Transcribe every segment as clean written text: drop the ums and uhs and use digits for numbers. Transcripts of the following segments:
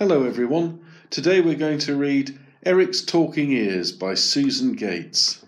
Hello everyone, today we're going to read Eric's Talking Ears by Susan Gates.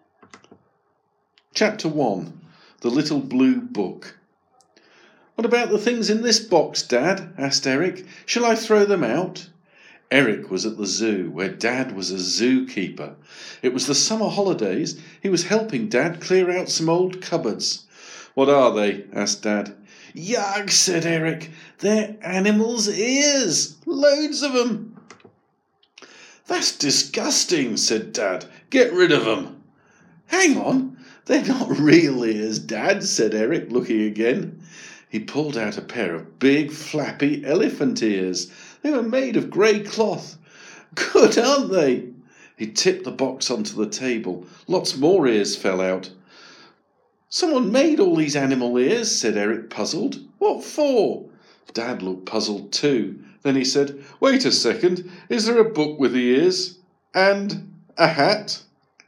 Chapter 1, The Little Blue Book. "What about the things in this box, Dad?" asked Eric. "Shall I throw them out?" Eric was at the zoo, where Dad was a zookeeper. It was the summer holidays. He was helping Dad clear out some old cupboards. "What are they?" asked Dad. "Yuck," said Eric. "They're animals' ears. Loads of them." "That's disgusting," said Dad. "Get rid of them." "Hang on, they're not real ears, Dad," said Eric, looking again. He pulled out a pair of big, flappy elephant ears. They were made of grey cloth. "Good, aren't they?" He tipped the box onto the table. Lots more ears fell out. "Someone made all these animal ears," said Eric, puzzled. "What for?" Dad looked puzzled too. Then he said, "Wait a second, is there a book with the ears? And a hat?"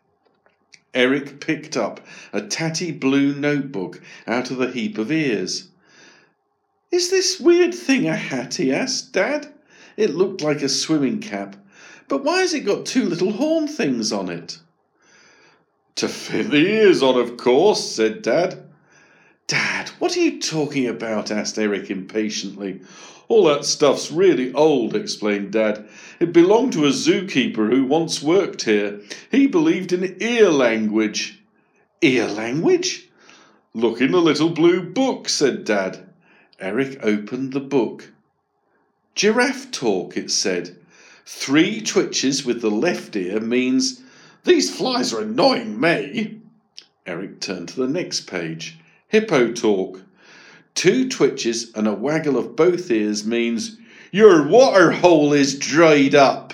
Eric picked up a tatty blue notebook out of the heap of ears. "Is this weird thing a hat?" he asked Dad. It looked like a swimming cap, but why has it got two little horn things on it? "To fit the ears on, of course," said Dad. "Dad, what are you talking about?" asked Eric impatiently. "All that stuff's really old," explained Dad. "It belonged to a zookeeper who once worked here. He believed in ear language." "Ear language?" "Look in the little blue book," said Dad. Eric opened the book. "Giraffe talk," it said. 3 twitches with the left ear means, "These flies are annoying me." Eric turned to the next page. Hippo talk. 2 twitches and a waggle of both ears means, "Your water hole is dried up."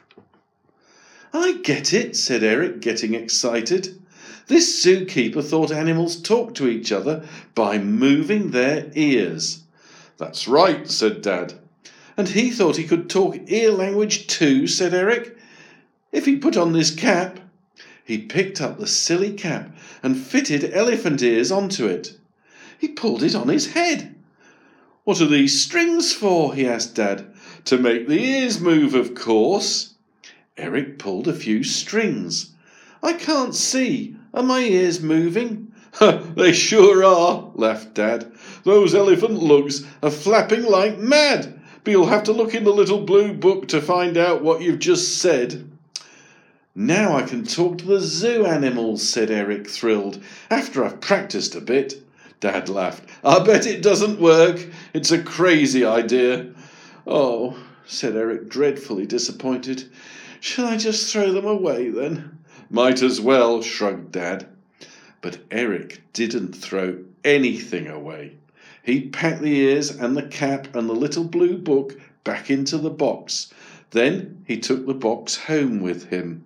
"I get it," said Eric, getting excited. This zookeeper thought animals talk to each other by moving their ears. "That's right," said Dad. "And he thought he could talk ear language too," said Eric. "If he put on this cap." He picked up the silly cap and fitted elephant ears onto it. He pulled it on his head. "What are these strings for?" he asked Dad. "To make the ears move, of course." Eric pulled a few strings. "I can't see. Are my ears moving?" "They sure are," laughed Dad. "Those elephant lugs are flapping like mad. But you'll have to look in the little blue book to find out what you've just said." "Now I can talk to the zoo animals," said Eric, thrilled. "After I've practiced a bit." Dad laughed. "I bet it doesn't work. It's a crazy idea." "Oh," said Eric, dreadfully disappointed. "Shall I just throw them away then?" "Might as well," shrugged Dad. But Eric didn't throw anything away. He packed the ears and the cap and the little blue book back into the box. Then he took the box home with him.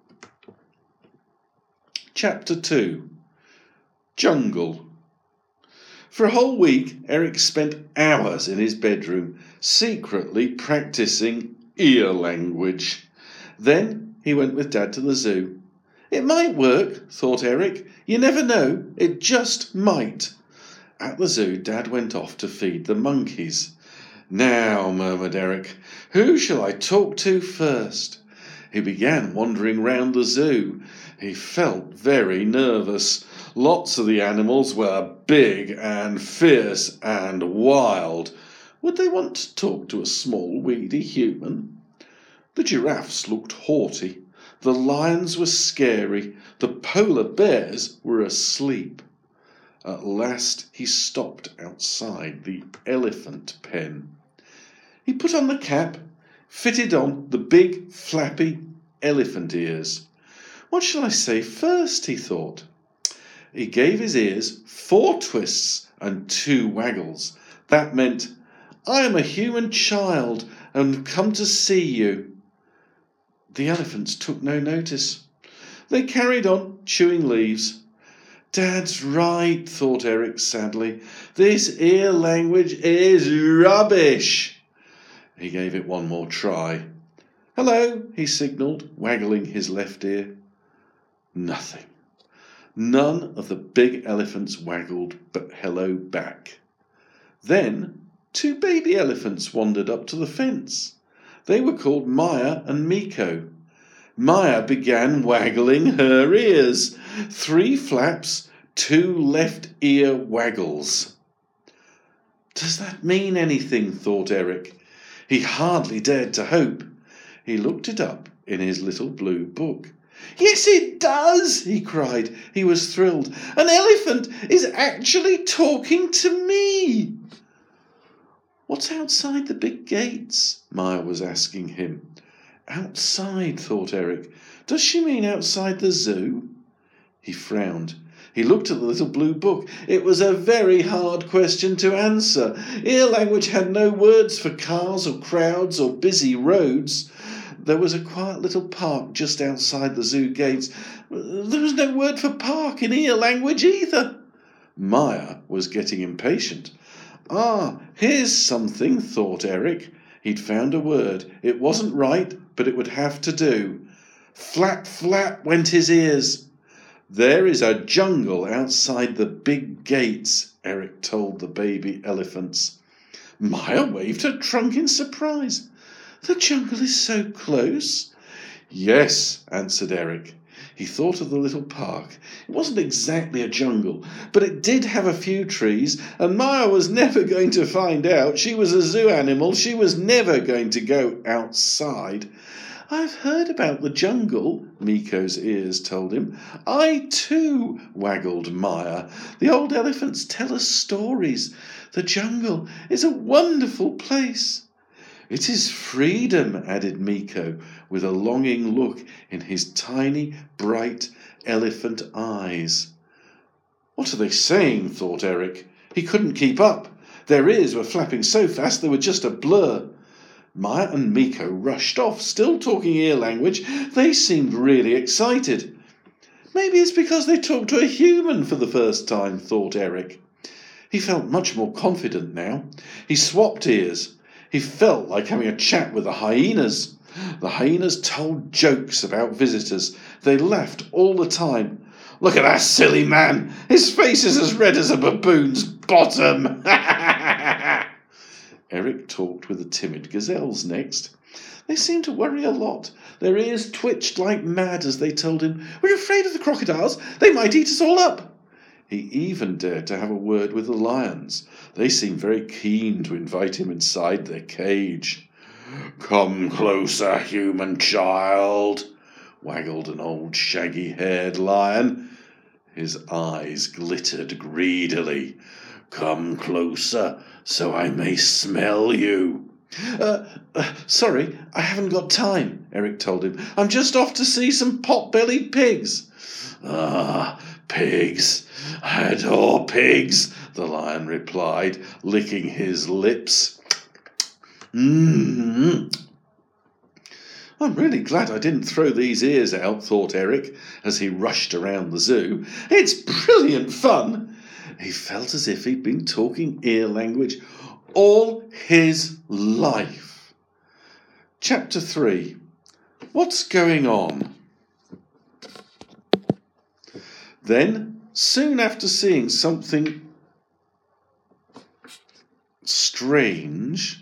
Chapter 2, Jungle. For a whole week, Eric spent hours in his bedroom, secretly practicing ear language. Then he went with Dad to the zoo. It might work, thought Eric. You never know, it just might. At the zoo, Dad went off to feed the monkeys. "Now," murmured Eric, "who shall I talk to first?" He began wandering round the zoo. He felt very nervous. Lots of the animals were big and fierce and wild. Would they want to talk to a small, weedy human? The giraffes looked haughty. The lions were scary. The polar bears were asleep. At last he stopped outside the elephant pen. He put on the cap, fitted on the big, flappy elephant ears. "What shall I say first?" he thought. He gave his ears 4 twists and 2 waggles. That meant, "I am a human child and come to see you." The elephants took no notice. They carried on chewing leaves. "Dad's right," thought Eric sadly. "This ear language is rubbish." He gave it one more try. "Hello," he signalled, waggling his left ear. Nothing. None of the big elephants waggled but hello back. Then 2 baby elephants wandered up to the fence. They were called Maya and Meeko. Maya began waggling her ears. 3 flaps, 2 left ear waggles. Does that mean anything? Thought Eric. He hardly dared to hope. He looked it up in his little blue book. Yes, it does, he cried. He was thrilled. An elephant is actually talking to me. What's outside the big gates? Maya was asking him. Outside, thought Eric. Does she mean outside the zoo? He frowned. He looked at the little blue book. It was a very hard question to answer. Ear language had no words for cars or crowds or busy roads. There was a quiet little park just outside the zoo gates. There was no word for park in ear language either. Maya was getting impatient. Here's something, thought Eric. He'd found a word. It wasn't right, but it would have to do. Flap, flap went his ears. There is a jungle outside the big gates, Eric told the baby elephants. Maya waved her trunk in surprise. The jungle is so close. Yes, answered Eric. He thought of the little park. It wasn't exactly a jungle, but it did have a few trees, and Maya was never going to find out. She was a zoo animal. She was never going to go outside. I've heard about the jungle, Meeko's ears told him. I too, waggled Maya. The old elephants tell us stories. The jungle is a wonderful place. It is freedom, added Meeko, with a longing look in his tiny, bright elephant eyes. What are they saying? Thought Eric. He couldn't keep up. Their ears were flapping so fast they were just a blur. Maya and Meeko rushed off, still talking ear language. They seemed really excited. Maybe it's because they talked to a human for the first time, thought Eric. He felt much more confident now. He swapped ears. He felt like having a chat with the hyenas. The hyenas told jokes about visitors. They laughed all the time. Look at that silly man. His face is as red as a baboon's bottom. Eric talked with the timid gazelles next. They seemed to worry a lot. Their ears twitched like mad as they told him, We're afraid of the crocodiles. They might eat us all up. He even dared to have a word with the lions. They seemed very keen to invite him inside their cage. Come closer, human child, waggled an old shaggy-haired lion. His eyes glittered greedily. Come closer, so I may smell you. Sorry, I haven't got time, Eric told him. I'm just off to see some pot-bellied pigs. Pigs. I adore pigs, the lion replied, licking his lips. I'm really glad I didn't throw these ears out, thought Eric, as he rushed around the zoo. It's brilliant fun. He felt as if he'd been talking ear language all his life. Chapter 3. What's going on? Then, soon after seeing something strange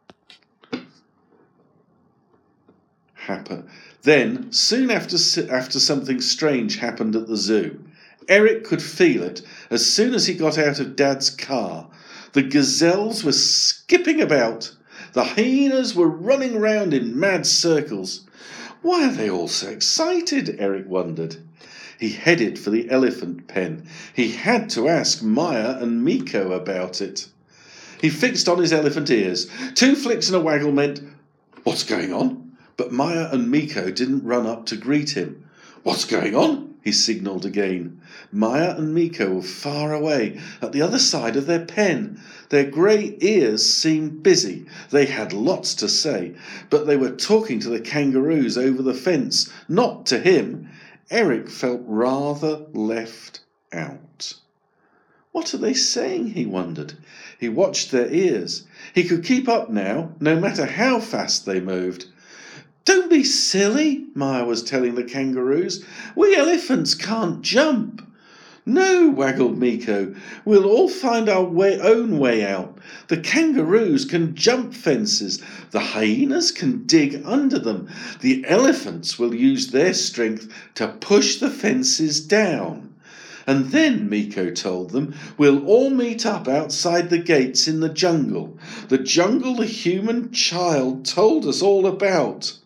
happen, something strange happened at the zoo. Eric could feel it as soon as he got out of Dad's car. The gazelles were skipping about. The hyenas were running round in mad circles. Why are they all so excited? Eric wondered. He headed for the elephant pen. He had to ask Maya and Meeko about it. He fixed on his elephant ears. 2 flicks and a waggle meant, What's going on? But Maya and Meeko didn't run up to greet him. What's going on? He signalled again. Maya and Meeko were far away, at the other side of their pen. Their grey ears seemed busy. They had lots to say, but they were talking to the kangaroos over the fence, not to him. Eric felt rather left out. What are they saying? He wondered. He watched their ears. He could keep up now, no matter how fast they moved. Don't be silly, Maya was telling the kangaroos. We elephants can't jump. No, waggled Meeko. We'll all find our own way out. The kangaroos can jump fences. The hyenas can dig under them. The elephants will use their strength to push the fences down. And then, Meeko told them, we'll all meet up outside the gates in the jungle the human child told us all about.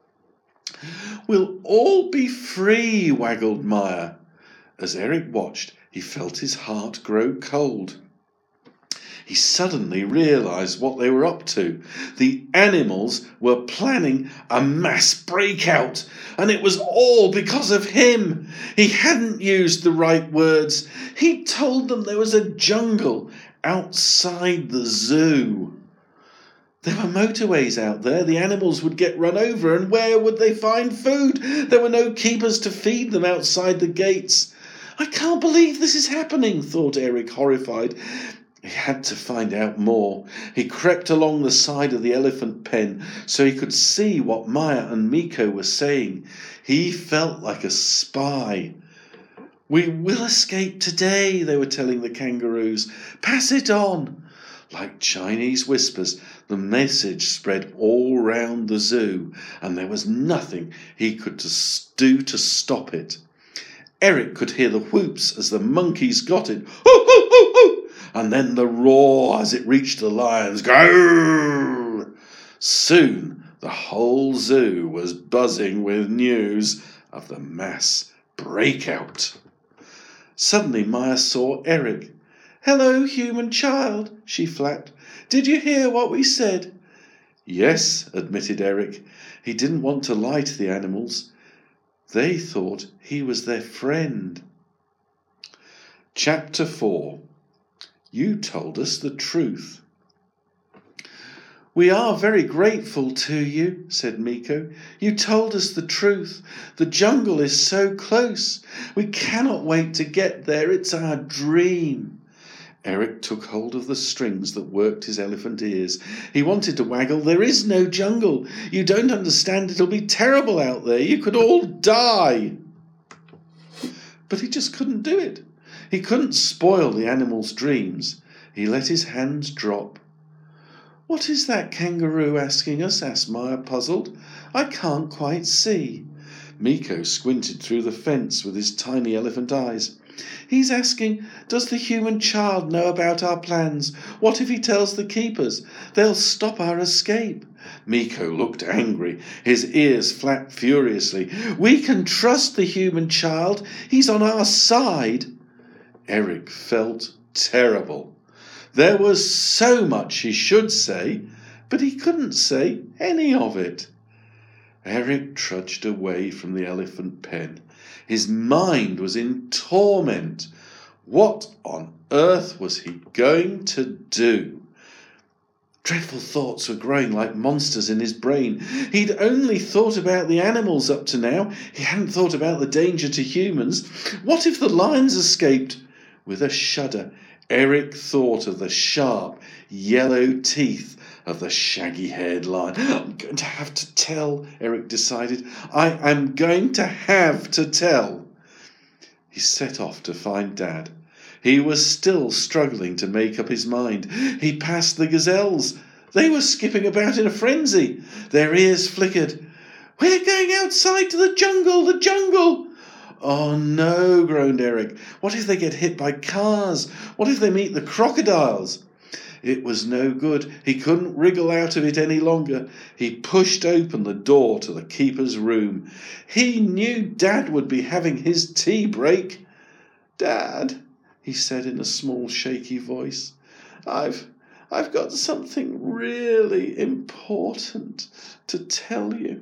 We'll all be free, waggled Maya. As Eric watched, he felt his heart grow cold. He suddenly realised what they were up to. The animals were planning a mass breakout, and it was all because of him. He hadn't used the right words. He told them there was a jungle outside the zoo. There were motorways out there. The animals would get run over, and where would they find food? There were no keepers to feed them outside the gates. I can't believe this is happening, thought Eric, horrified. He had to find out more. He crept along the side of the elephant pen so he could see what Maya and Meeko were saying. He felt like a spy. We will escape today, they were telling the kangaroos. Pass it on. Like Chinese whispers, the message spread all round the zoo, and there was nothing he could do to stop it. Eric could hear the whoops as the monkeys got it. Hoo, hoo, hoo, hoo! And then the roar as it reached the lions. Go! Soon the whole zoo was buzzing with news of the mass breakout. Suddenly Maya saw Eric. Hello, human child, she flapped. Did you hear what we said? Yes, admitted Eric. He didn't want to lie to the animals. They thought he was their friend. Chapter 4. You told us the truth. We are very grateful to you, said Meeko. You told us the truth. The jungle is so close. We cannot wait to get there. It's our dream. Eric took hold of the strings that worked his elephant ears. He wanted to waggle. There is no jungle. You don't understand. It'll be terrible out there. You could all die. But he just couldn't do it. He couldn't spoil the animals' dreams. He let his hands drop. What is that kangaroo asking us? Asked Maya, puzzled. I can't quite see. Meeko squinted through the fence with his tiny elephant eyes. He's asking, does the human child know about our plans? What if he tells the keepers? They'll stop our escape. Meeko looked angry. His ears flapped furiously. We can trust the human child. He's on our side. Eric felt terrible. There was so much he should say, but he couldn't say any of it. Eric trudged away from the elephant pen. His mind was in torment. What on earth was he going to do? Dreadful thoughts were growing like monsters in his brain. He'd only thought about the animals up to now. He hadn't thought about the danger to humans. What if the lions escaped? With a shudder, Eric thought of the sharp, yellow teeth of the shaggy-haired lion. I'm going to have to tell, Eric decided. I am going to have to tell. He set off to find Dad. He was still struggling to make up his mind. He passed the gazelles. They were skipping about in a frenzy. Their ears flickered. We're going outside to the jungle, the jungle! Oh no, groaned Eric. What if they get hit by cars? What if they meet the crocodiles? It was no good. He couldn't wriggle out of it any longer. He pushed open the door to the keeper's room. He knew Dad would be having his tea break. Dad, he said in a small, shaky voice, I've got something really important to tell you.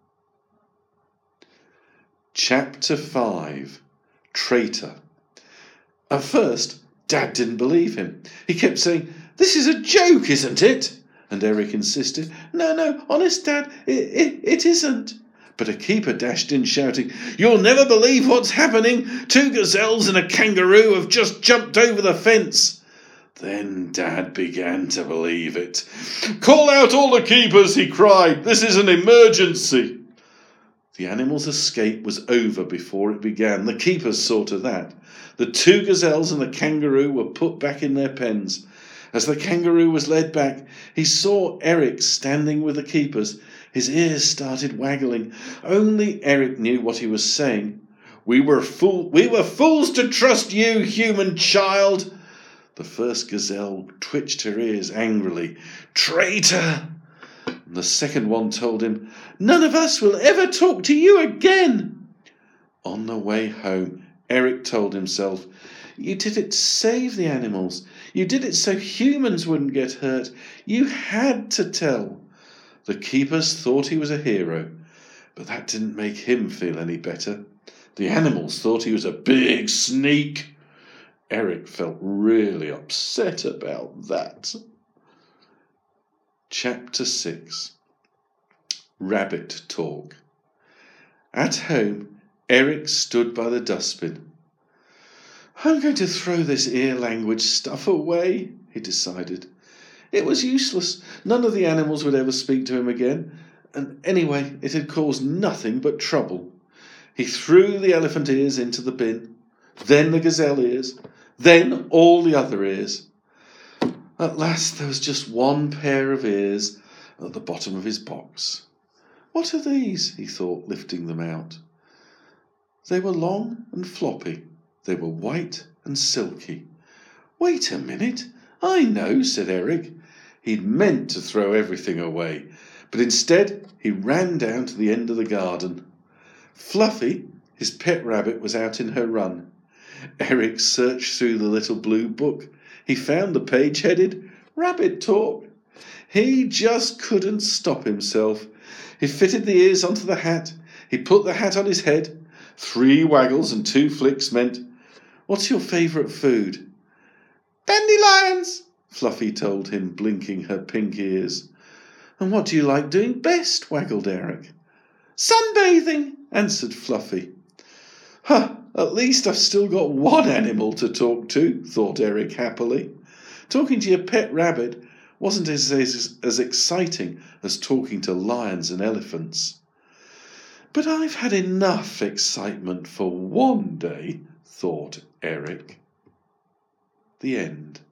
Chapter 5. Traitor. At first, Dad didn't believe him. He kept saying, This is a joke, isn't it? And Eric insisted, No, honest, Dad, it isn't. But a keeper dashed in shouting, You'll never believe what's happening. 2 gazelles and a kangaroo have just jumped over the fence. Then Dad began to believe it. Call out all the keepers, he cried. This is an emergency. The animals' escape was over before it began. The keepers saw to that. The 2 gazelles and the kangaroo were put back in their pens. As the kangaroo was led back, he saw Eric standing with the keepers. His ears started waggling. Only Eric knew what he was saying. We were fools to trust you, human child. The first gazelle twitched her ears angrily. Traitor! And the second one told him, None of us will ever talk to you again. On the way home, Eric told himself, You did it to save the animals. You did it so humans wouldn't get hurt. You had to tell. The keepers thought he was a hero, but that didn't make him feel any better. The animals thought he was a big sneak. Eric felt really upset about that. Chapter 6. Rabbit Talk. At home, Eric stood by the dustbin. I'm going to throw this ear language stuff away, he decided. It was useless. None of the animals would ever speak to him again, and anyway, it had caused nothing but trouble. He threw the elephant ears into the bin, then the gazelle ears, then all the other ears. At last there was just one pair of ears at the bottom of his box. What are these? He thought, lifting them out. They were long and floppy. They were white and silky. Wait a minute. I know, said Eric. He'd meant to throw everything away, but instead he ran down to the end of the garden. Fluffy, his pet rabbit, was out in her run. Eric searched through the little blue book. He found the page headed Rabbit Talk. He just couldn't stop himself. He fitted the ears onto the hat. He put the hat on his head. 3 waggles and 2 flicks meant, What's your favourite food? Dandelions, Fluffy told him, blinking her pink ears. And what do you like doing best? Waggled Eric. Sunbathing, answered Fluffy. At least I've still got one animal to talk to, thought Eric happily. Talking to your pet rabbit wasn't as exciting as talking to lions and elephants. But I've had enough excitement for one day, thought Eric. The end.